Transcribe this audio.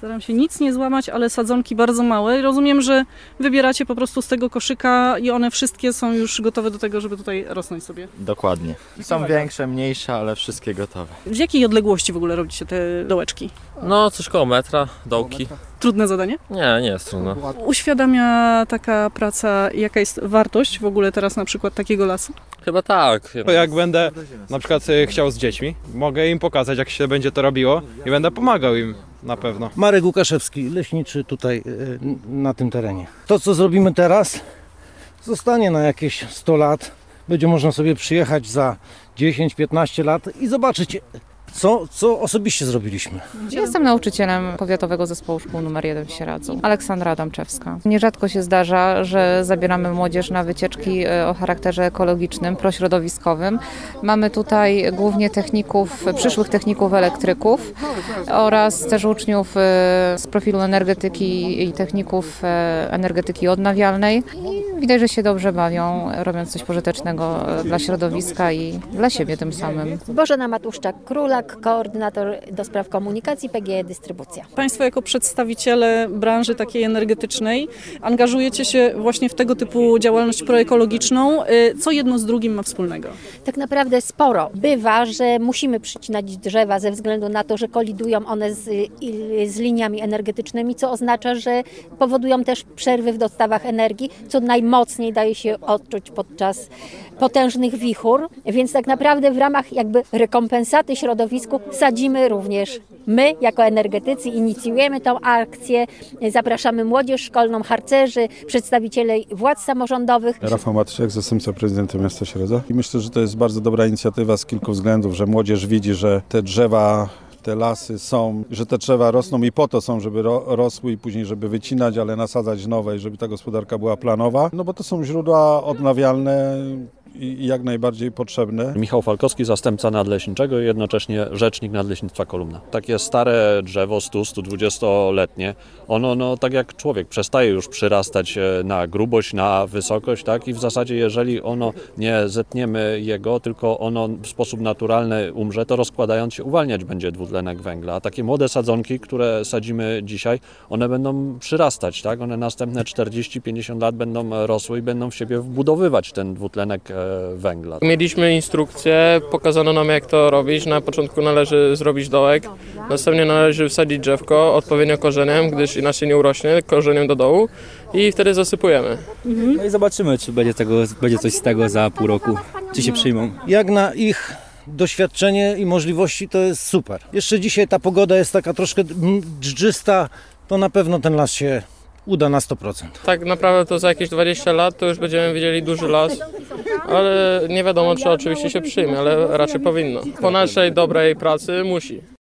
Staram się nic nie złamać, ale sadzonki bardzo małe. I rozumiem, że wybieracie po prostu z tego koszyka i one wszystkie są już gotowe do tego, żeby tutaj rosnąć sobie. Dokładnie. Są większe, mniejsze, ale wszystkie gotowe. W jakiej odległości w ogóle robicie te dołeczki? No, coś koło metra, dołki. Trudne zadanie? Nie jest trudno. Uświadamia taka praca, jaka jest wartość w ogóle teraz na przykład takiego lasu? Chyba tak. Jak będę na przykład chciał z dziećmi, mogę im pokazać, jak się będzie to robiło i będę pomagał im na pewno. Marek Łukaszewski, leśniczy tutaj na tym terenie. To, co zrobimy teraz, zostanie na jakieś 100 lat. Będzie można sobie przyjechać za 10-15 lat i zobaczyć, co osobiście zrobiliśmy. Jestem nauczycielem Powiatowego Zespołu Szkół nr 1 w Sieradzu. Aleksandra Adamczewska. Nierzadko się zdarza, że zabieramy młodzież na wycieczki o charakterze ekologicznym, prośrodowiskowym. Mamy tutaj głównie przyszłych techników elektryków oraz też uczniów z profilu energetyki i techników energetyki odnawialnej. I widać, że się dobrze bawią, robiąc coś pożytecznego dla środowiska i dla siebie tym samym. Bożena Matuszczak-Królak, koordynator do spraw komunikacji PGE Dystrybucja. Państwo jako przedstawiciele branży takiej energetycznej angażujecie się właśnie w tego typu działalność proekologiczną. Co jedno z drugim ma wspólnego? Tak naprawdę sporo. Bywa, że musimy przycinać drzewa ze względu na to, że kolidują one z liniami energetycznymi, co oznacza, że powodują też przerwy w dostawach energii, co najmocniej daje się odczuć podczas potężnych wichur. Więc tak naprawdę w ramach jakby rekompensaty środowisku sadzimy również my, jako energetycy, inicjujemy tą akcję, zapraszamy młodzież szkolną, harcerzy, przedstawicieli władz samorządowych. Rafał Matuszek, zastępca prezydenta miasta Sieradza. I myślę, że to jest bardzo dobra inicjatywa z kilku względów, że młodzież widzi, że te drzewa, te lasy są, że te drzewa rosną i po to są, żeby rosły i później, żeby wycinać, ale nasadzać nowe i żeby ta gospodarka była planowa. No bo to są źródła odnawialne i jak najbardziej potrzebne. Michał Falkowski, zastępca nadleśniczego i jednocześnie rzecznik Nadleśnictwa Kolumna. Takie stare drzewo, 100-120-letnie, ono tak jak człowiek przestaje już przyrastać na grubość, na wysokość, tak? I w zasadzie jeżeli ono nie zetniemy jego, tylko ono w sposób naturalny umrze, to rozkładając się uwalniać będzie dwutlenek węgla. A takie młode sadzonki, które sadzimy dzisiaj, one będą przyrastać, tak? One następne 40-50 lat będą rosły i będą w siebie wbudowywać ten dwutlenek węgla. Mieliśmy instrukcję, pokazano nam jak to robić. Na początku należy zrobić dołek, następnie należy wsadzić drzewko odpowiednio korzeniem, gdyż inaczej nie urośnie, korzeniem do dołu i wtedy zasypujemy. No i zobaczymy, czy będzie coś z tego za pół roku, czy się przyjmą. Jak na ich doświadczenie i możliwości to jest super. Jeszcze dzisiaj ta pogoda jest taka troszkę dżdżysta, to na pewno ten las się uda na 100%. Tak naprawdę to za jakieś 20 lat to już będziemy widzieli duży las, ale nie wiadomo, czy oczywiście się przyjmie, ale raczej powinno. Po naszej dobrej pracy musi.